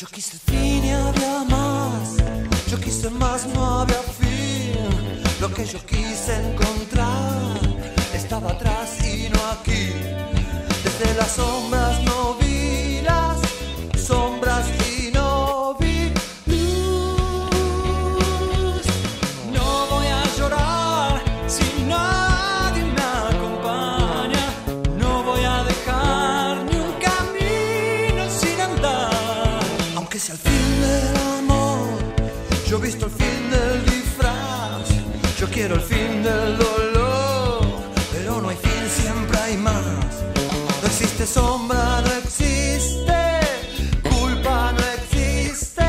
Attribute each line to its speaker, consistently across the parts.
Speaker 1: Yo quise el fin y había más. Yo quise más, no había fin. Lo que yo quise encontrar estaba atrás y no aquí. Desde las sombras no vi las sombras y no vi luz. No voy a llorar si nadie me acompaña. No voy a dejar ni un camino sin andar. Aunque sea el fin del amor, yo he visto el fin del disfraz. Yo quiero el fin del dolor, pero no hay fin, siempre hay más. No existe sombra, no existe culpa, no existe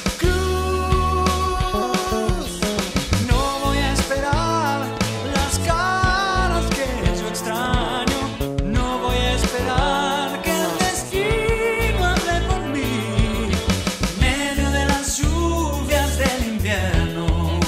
Speaker 1: cruz. No voy a esperar las caras que yo extraño. No voy a esperar que el destino hable por mí. En medio de las lluvias del invierno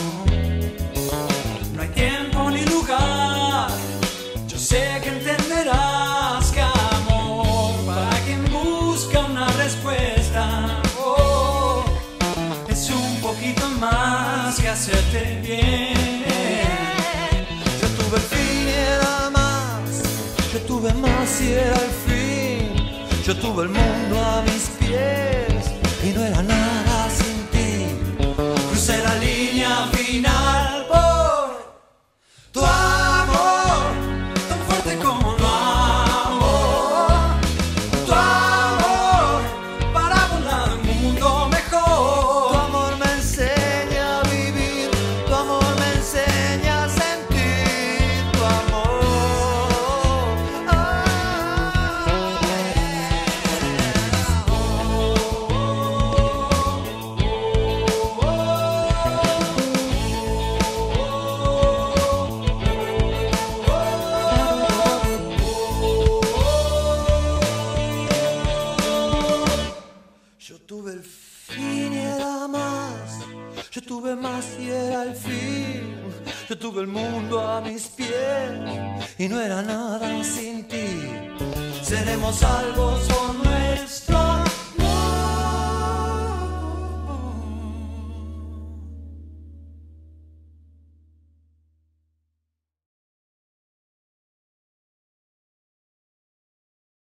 Speaker 1: no hay tiempo ni lugar. Yo sé que entenderás que amor, para quien busca una respuesta, oh, es un poquito más que hacerte bien. Yo tuve el fin y era más. Yo tuve más y era el fin. Yo tuve el mundo a mis pies y no era nada sin ti. Crucé la línea final por tu amor, tan fuerte como lo amo. Tu amor, para volar un mundo mejor. Tu amor me enseña a vivir. Tu amor me enseña a sentir. Tu amor, yo tuve el fin y era más. Yo tuve más y era el fin. Yo tuve el mundo a mis pies y no era nada sin ti. Seremos salvos por nuestro